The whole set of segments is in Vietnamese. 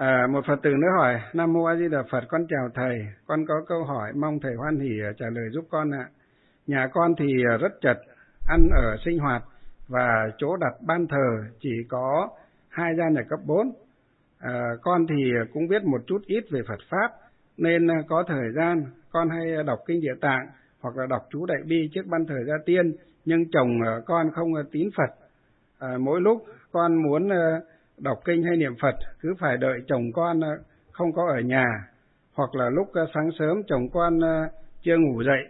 Một Phật tử nữa hỏi: Nam Mô A Di Đà Phật, con chào thầy, con có câu hỏi mong thầy hoan hỉ trả lời giúp con ạ. Nhà con thì rất chật, ăn ở sinh hoạt và chỗ đặt ban thờ chỉ có 2 gian nhà cấp 4. Con thì cũng biết một chút ít về Phật Pháp, nên có thời gian con hay đọc kinh Địa Tạng hoặc là đọc chú Đại Bi trước ban thờ gia tiên, nhưng chồng con không tín Phật. Mỗi lúc con muốn đọc kinh hay niệm Phật cứ phải đợi chồng con không có ở nhà, hoặc là lúc sáng sớm chồng con chưa ngủ dậy.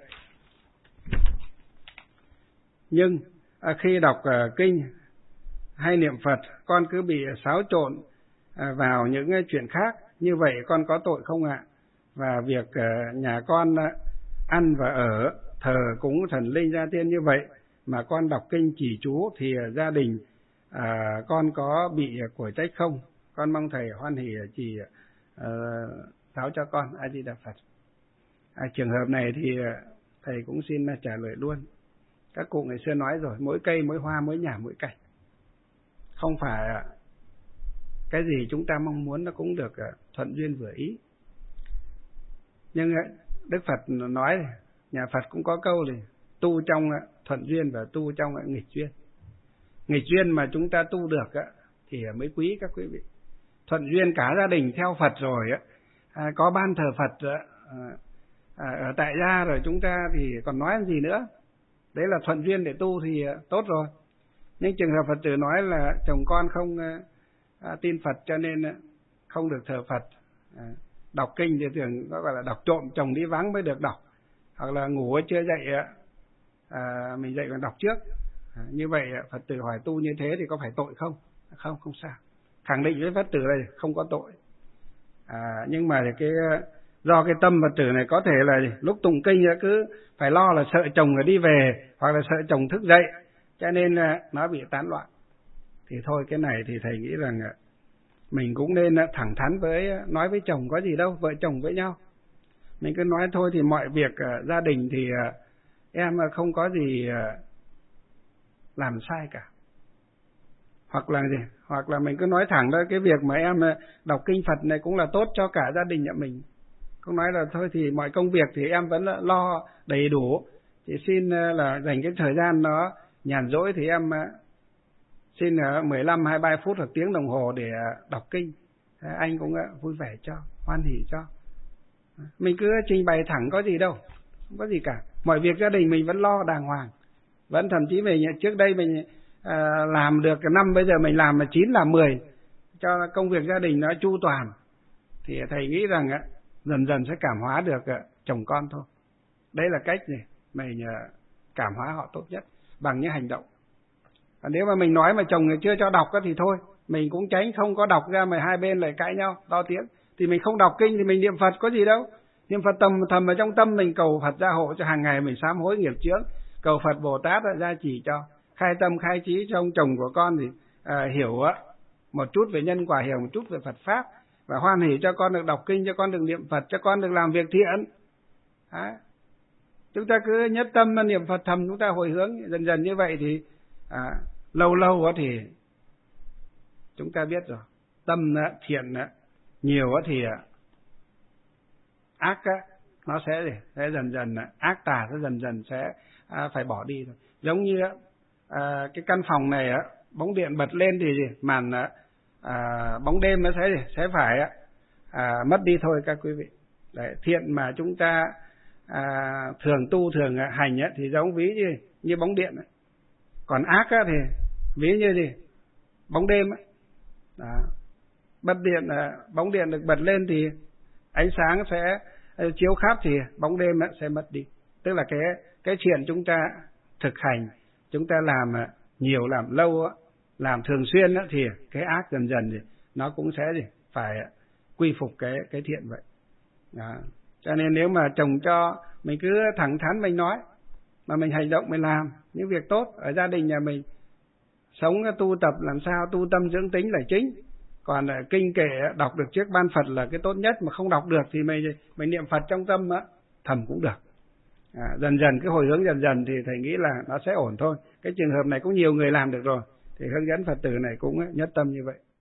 Nhưng khi đọc kinh hay niệm Phật, con cứ bị xáo trộn vào những chuyện khác. Như vậy con có tội không ạ? Và việc nhà con ăn và ở, thờ cúng thần linh gia tiên như vậy mà con đọc kinh chỉ chú thì gia đình con có bị của trách không? Con mong thầy hoan hỉ chỉ giáo cho con. A Di Đà Phật. Trường hợp này thì thầy cũng xin trả lời luôn. Các cụ ngày xưa nói rồi, mỗi cây mỗi hoa, mỗi nhà mỗi cảnh. Không phải cái gì chúng ta mong muốn nó cũng được thuận duyên vừa ý. Nhưng Đức Phật nói, nhà Phật cũng có câu này: tu trong thuận duyên và tu trong nghịch duyên. Nghịch duyên mà chúng ta tu được thì mới quý các quý vị. Thuận duyên cả gia đình theo Phật rồi, có ban thờ Phật ở tại gia rồi, chúng ta thì còn nói gì nữa. Đấy là thuận duyên để tu thì tốt rồi. Nhưng trường hợp Phật tử nói là chồng con không tin Phật cho nên không được thờ Phật, đọc kinh thì thường có gọi là đọc trộm, chồng đi vắng mới được đọc, hoặc là ngủ chưa dậy mình dậy còn đọc trước. Như vậy Phật tử hỏi tu như thế thì có phải tội không? Không sao. Khẳng định với Phật tử này không có tội. Nhưng mà do cái tâm Phật tử này có thể là lúc tụng kinh cứ phải lo là sợ chồng đi về, hoặc là sợ chồng thức dậy, cho nên nó bị tán loạn. Thì thôi, cái này thì thầy nghĩ rằng mình cũng nên thẳng thắn nói với chồng, có gì đâu, vợ chồng với nhau. Mình cứ nói thôi thì mọi việc gia đình thì em không có gì làm sai cả. Hoặc là mình cứ nói thẳng ra cái việc mà em đọc kinh Phật này cũng là tốt cho cả gia đình nhà mình. Không nói là thôi thì mọi công việc thì em vẫn lo đầy đủ, chỉ xin là dành cái thời gian nó nhàn rỗi thì em xin 15-23 phút hoặc tiếng đồng hồ để đọc kinh. Anh cũng vui vẻ cho, hoan hỉ cho. Mình cứ trình bày thẳng, có gì đâu, không có gì cả. Mọi việc gia đình mình vẫn lo đàng hoàng. Vẫn thậm chí mình trước đây mình làm được 5, bây giờ mình làm 9 làm 10, cho công việc gia đình nó chu toàn. Thì thầy nghĩ rằng dần dần sẽ cảm hóa được chồng con thôi. Đấy là cách này mình cảm hóa họ tốt nhất bằng những hành động. Nếu mà mình nói mà chồng chưa cho đọc thì thôi, mình cũng tránh không có đọc ra mà hai bên lại cãi nhau to tiếng. Thì mình không đọc kinh thì mình niệm Phật có gì đâu. Niệm Phật thầm ở trong tâm mình, cầu Phật gia hộ cho hàng ngày mình sám hối nghiệp chướng, cầu Phật Bồ Tát gia chỉ cho, khai tâm khai trí cho ông chồng của con thì hiểu một chút về nhân quả, hiểu một chút về Phật Pháp, và hoan hỉ cho con được đọc kinh, cho con được niệm Phật, cho con được làm việc thiện. Chúng ta cứ nhất tâm niệm Phật thầm, chúng ta hồi hướng dần dần như vậy thì lâu lâu thì chúng ta biết rồi, tâm thiện nhiều thì ác nó sẽ dần dần, ác tà sẽ dần dần sẽ phải bỏ đi thôi. Giống như cái căn phòng này bóng điện bật lên thì màn bóng đêm nó sẽ phải mất đi thôi các quý vị. Đấy, thiện mà chúng ta thường tu thường hành thì giống ví như bóng điện, còn ác thì ví như bóng đêm. Bật điện, bóng điện được bật lên thì ánh sáng sẽ chiếu khắp, thì bóng đêm sẽ mất đi. Tức là cái thiện chúng ta thực hành, chúng ta làm nhiều, làm lâu, làm thường xuyên thì cái ác dần dần thì nó cũng sẽ phải quy phục cái thiện vậy. Cho nên nếu mà chồng cho, mình cứ thẳng thắn mình nói, mà mình hành động, mình làm những việc tốt ở gia đình nhà mình, sống tu tập làm sao tu tâm dưỡng tính là chính. Còn kinh kệ đọc được trước ban Phật là cái tốt nhất, mà không đọc được thì mình niệm Phật trong tâm thầm cũng được. Dần dần cái hồi hướng dần dần thì thầy nghĩ là nó sẽ ổn thôi. Cái trường hợp này cũng nhiều người làm được rồi, thì hướng dẫn Phật tử này cũng nhất tâm như vậy.